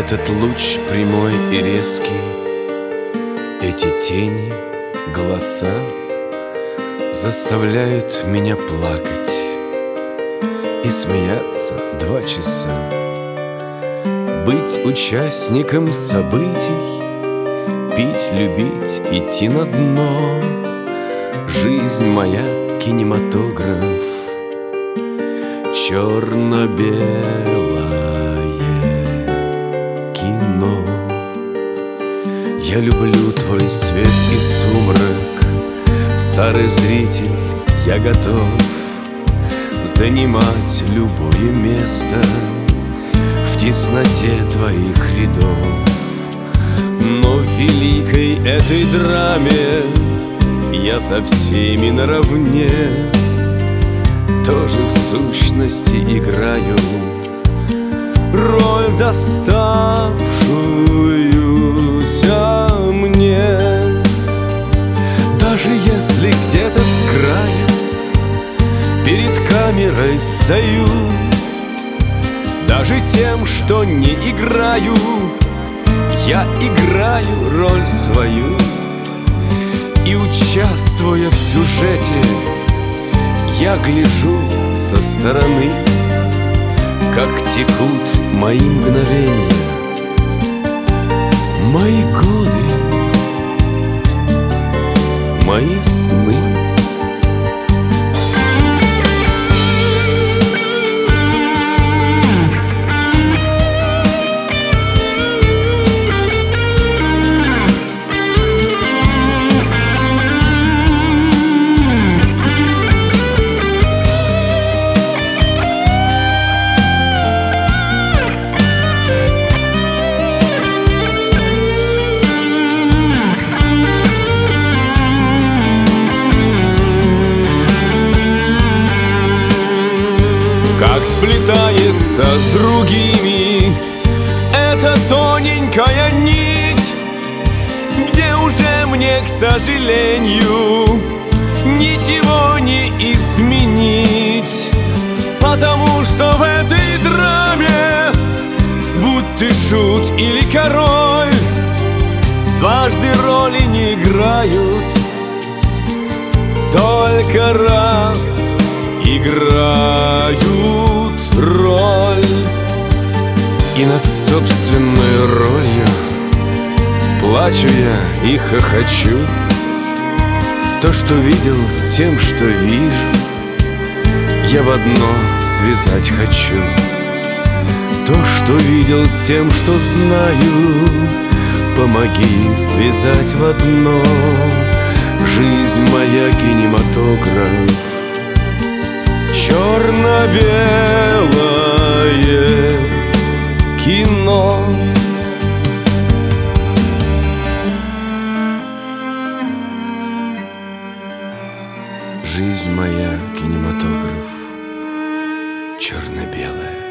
Этот луч прямой и резкий, эти тени, голоса заставляют меня плакать и смеяться 2 часа. Быть участником событий, пить, любить, идти на дно. Жизнь моя — кинематограф, черно-белое кино. Я люблю твой свет и сумрак, старый зритель, я готов занимать любое место в тесноте твоих рядов. Но в великой этой драме я со всеми наравне, тоже в сущности играю роль, доставшуюся мне. Даже если где-то с края перед камерой стою, даже тем, что не играю, я играю роль свою. И участвуя в сюжете, я гляжу со стороны, как текут мои мгновения, мои годы, мои сны. Как сплетается с другими эта тоненькая нить, где уже мне, к сожалению, ничего не изменить. Потому что в этой драме, будь ты шут или король, дважды роли не играют, только раз играют роль. И над собственной ролью плачу я и хохочу. То, что видел, с тем, что вижу, я в одно связать хочу. То, что видел, с тем, что знаю, помоги связать в одно. Жизнь моя — кинематограф, черно-белое кино. Жизнь моя — кинематограф, черно-белое